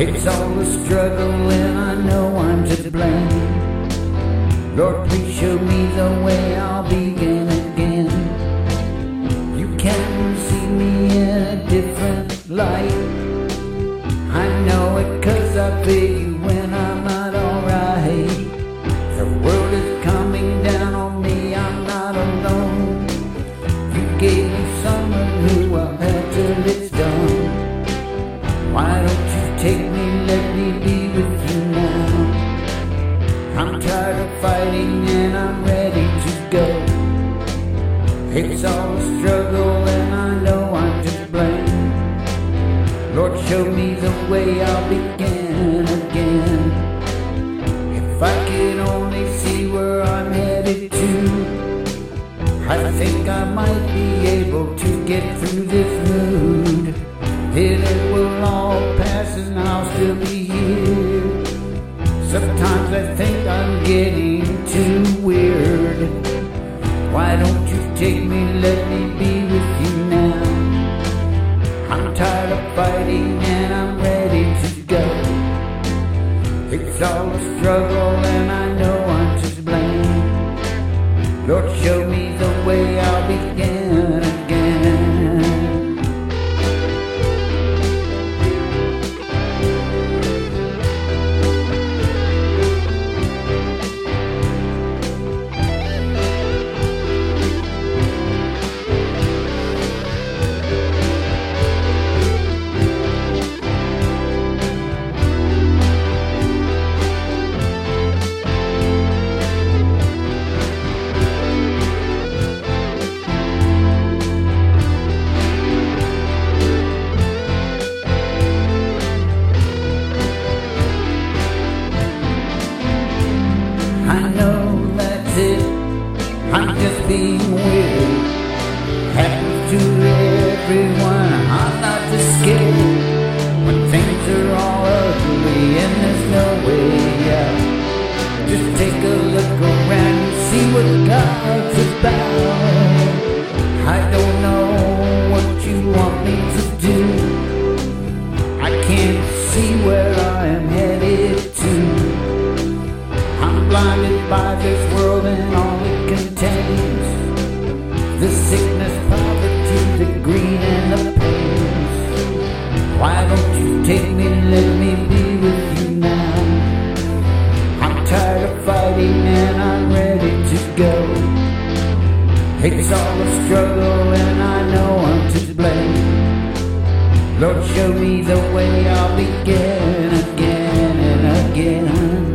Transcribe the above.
It's all a struggle and I know I'm to blame. Lord, please show me the way I'll begin again. You can see me in a different light. I know it 'cause I feel you when I'm not alright. The world is coming down on me, I'm not alone. You gave me someone who I've had till it's done. Why don't you take me, let me be with you now? I'm tired of fighting and I'm ready to go. It's all a struggle and I know I'm to blame. Lord, show me the way I'll begin again. If I could only see where I'm headed to, I think I might be able to get through this mood. Then it will all pass and I'll still be here. Sometimes I think I'm getting too weird. Why don't you take me, let me be with you now? I'm tired of fighting and I'm ready to go. It's all a struggle and I know I'm to blame. Lord, show me the way I'll begin again. I know that's it, I'm just being weird. Happens to everyone, I'm not just scared. When things are all ugly and there's no way out, just take a look around and see what God's about. I don't know what you want me to do. I can't see where I am headed to. I'm blinded by this world and all it contains. The sickness, poverty, the greed and the pains. Why don't you take me, let me be with you now? I'm tired of fighting and I'm ready to go. It's all a struggle and I know I'm to blame. Lord, show me the way I'll begin again and again.